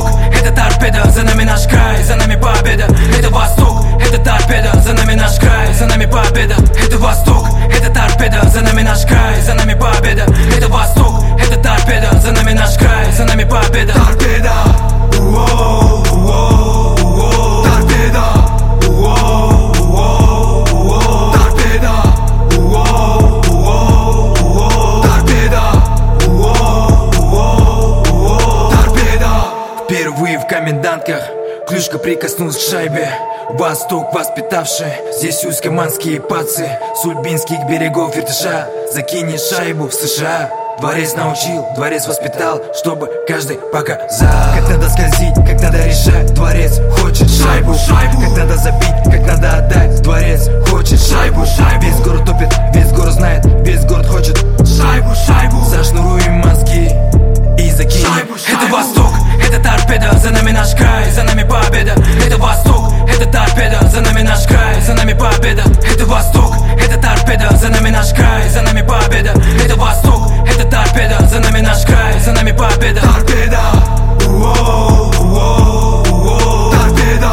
Восток, это торпеда, за нами наш край, за нами победа. Это Восток, это торпеда, за нами наш край, за нами победа. Это Восток, это торпеда, за нами наш край, за нами победа. Это Восток, это торпеда, за нами наш край, за нами победа. Торпеда, торпеда, впервые в комендантках клюшка прикоснулась к шайбе. Восток воспитавший, здесь усть-каманские пацы, с ульбинских берегов вертыша. Закинешь шайбу в США. Дворец научил, дворец воспитал, чтобы каждый показал, как надо скользить, как надо решать. Дворец хочет шайбу, как надо забить, как надо отдать. Дворец хочет шайбу. Весь город топит, весь город знает, весь город хочет шайбу. Зашнуруем мозги и закинем. Это Восток, это торпеда, за нами наш край, за нами победа. Это Восток, это торпеда, за нами наш край, за нами победа. Это Восток, это торпеда, за нами наш край, за нами победа. Это Восток, это торпеда, за нами наш край, за нами победа. Торпеда, торпеда,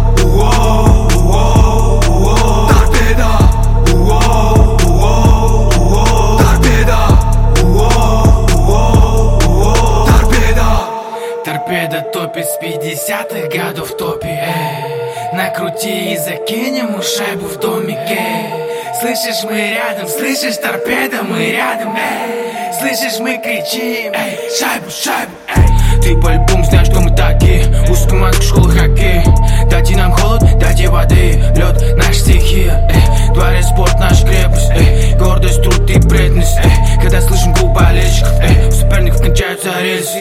Торпеда топит с 50-х годов в топе. Накрути и закинем ему шайбу в домике. Слышишь, мы рядом, слышишь, торпеда, мы рядом. Слышишь, мы кричим, шайбу. Ты по-любому знаешь, что мы такие. Усть-каманская школа хоккей. Дайте нам холод, дайте воды. Лед, наша стихия. Дворец, спорт, наша крепость. Гордость, труд и преданность. Когда слышим гул болельщиков, у соперников кончаются рельсы.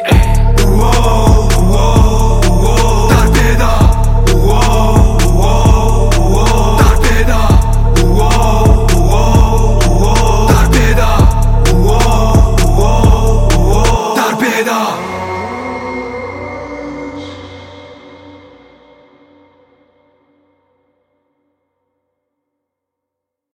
Торпеда, торпеда, торпеда.